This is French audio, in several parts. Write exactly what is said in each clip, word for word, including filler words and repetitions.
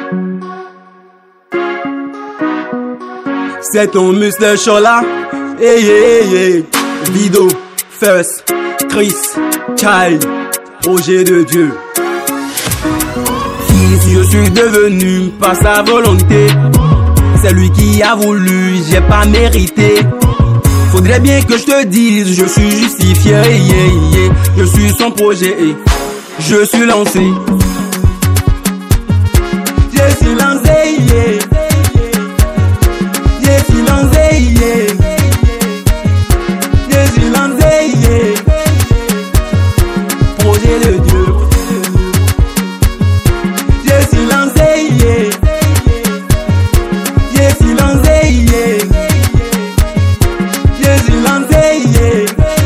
C'est ton muscle chaud là. Hey, hey, hey. Vido, First, Chris, Child, projet de Dieu. Fils, je suis devenu par sa volonté. C'est lui qui a voulu, j'ai pas mérité. Faudrait bien que je te dise, je suis justifié. Yeah, yeah. Je suis son projet, je suis lancé. Je suis lancé, yeah. Je suis lancé, yeah. Je suis lancé, yeah. Projet de Dieu. Je suis lancé, yeah. Je suis lancé, yeah. Je suis lancé, yeah.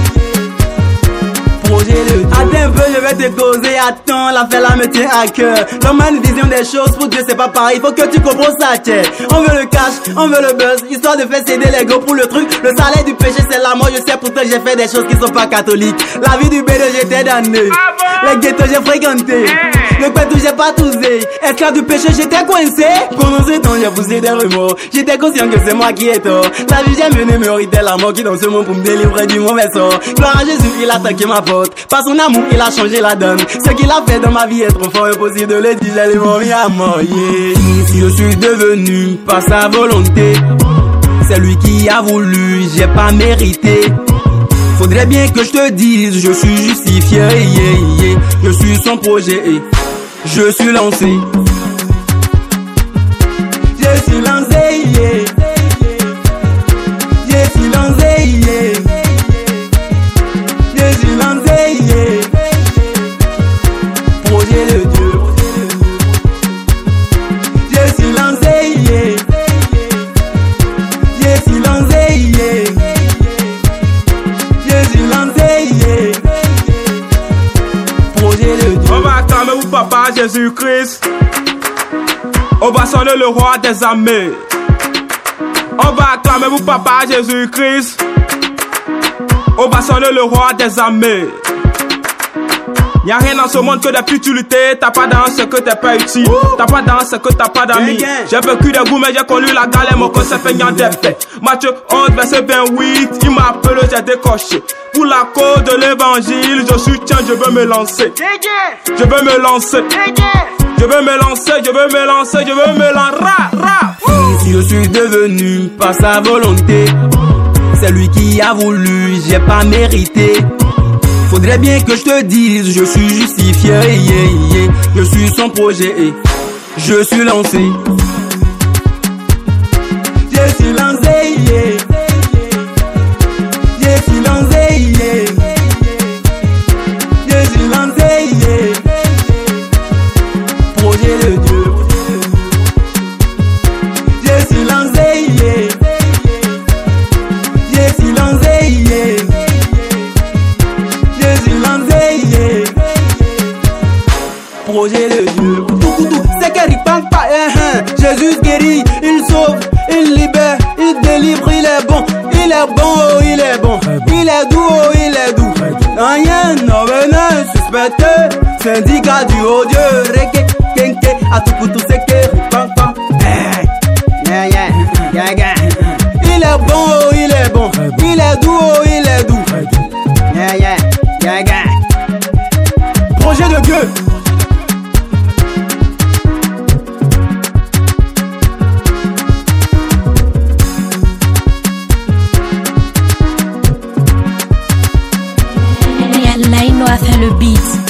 Projet de Dieu. Attends un peu, je vais te causer. Attends, l'affaire là me tient à cœur. L'homme a une vision des choses, pour Dieu c'est pas pareil. Faut que tu comprennes ça, tiens. On veut le cash, on veut le buzz, histoire de faire céder les gros pour le truc. Le salaire du péché c'est la mort, je sais pourtant j'ai fait des choses qui sont pas catholiques. La vie du bédo j'étais damné. Les ghettos j'ai fréquenté. Le pétou j'ai pas tousé. Esclave du péché j'étais coincé. Pendant ce temps j'ai poussé des remords. J'étais conscient que c'est moi qui ai tort. La vie j'ai mené méritait la mort qui dans ce monde pour me délivrer du mauvais sort. Gloire à Jésus, il a tanké ma porte. Par son amour il a changé la donne. Ce qu'il a fait dans ma vie est trop fort, impossible de le dire, j'ai les mots mis à mort, yeah. Si je suis devenu par sa volonté, c'est lui qui a voulu, j'ai pas mérité. Faudrait bien que je te dise, je suis justifié, yeah, yeah. Je suis son projet, je suis lancé. Je suis lancé, yeah. Je suis lancé, yeah. Je suis lancé, yeah. Projet de Dieu. Je suis lancé, yeah. Je suis lancé, yeah. Je suis lancé, yeah. Projet de Dieu. On va acclamer vous papa Jésus-Christ. On va sonner le roi des armées. On va acclamer vous papa Jésus-Christ. On va sonner le roi des armées. Y'a rien dans ce monde que des futilités. T'as pas dans ce que t'es pas utile. T'as pas dans ce que t'as pas d'amis. J'ai vécu des goûts mais j'ai connu la galère. Mon corps s'est feignant des faits. Matthieu onze verset vingt-huit. Il m'appelle, j'ai décoché. Pour la cause de l'évangile, je soutiens, je veux me lancer. Je veux me lancer. Je veux me lancer, je veux me lancer, je veux me lancer. Si je suis devenu par sa volonté, c'est lui qui a voulu, j'ai pas mérité. Faudrait bien que je te dise, je suis justifié, yeah, yeah. Je suis son projet, je suis lancé. Je suis lancé, yeah. Je suis lancé, yeah. Je suis lancé, yeah. Projet de Dieu. Je suis lancé, yeah. Je suis lancé, yeah. Je suis lancé, yeah. Projet de Dieu. Tout, tout, tout, c'est qu'il ripante pas, hein. Jésus guérit, il sauve, il libère, il délivre, il est bon. Il est bon, oh, il est bon. Il est doux, oh, il est doux. Rien ne venait suspecter. Syndicat du haut Dieu. Reggae, kenke, à tout pour tout, c'est qu'il ripante pas. Yeah, yeah, yeah, yeah. Il est bon, oh, il est bon. Il est doux, oh, il est doux. Yeah, yeah, yeah, yeah. Projet de Dieu. Laino a fait le beat.